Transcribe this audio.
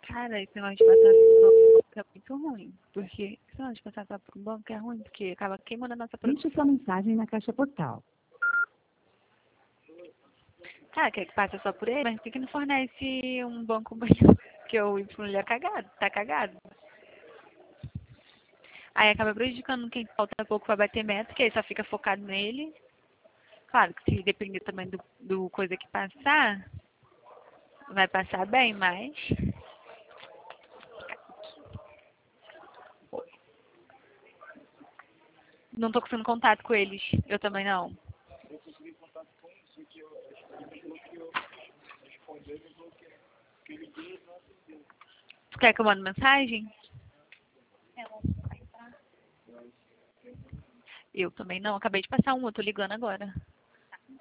Cara, esse negócio de passar por banco é muito ruim. Porque esse negócio de passar por um banco é ruim, porque acaba queimando a nossa Deixe produção. sua mensagem na caixa postal. Cara, quer que passe só por ele? Mas por que não fornece um banco que o Y ele é cagado, tá cagado. Aí acaba prejudicando quem falta pouco pra bater meta, que aí só fica focado nele. Claro que se depender também do coisa que passar, vai passar bem, mas não tô conseguindo contato com eles. Eu também não. Tu quer que eu mande mensagem? Eu também não. Acabei de passar um, eu tô ligando agora.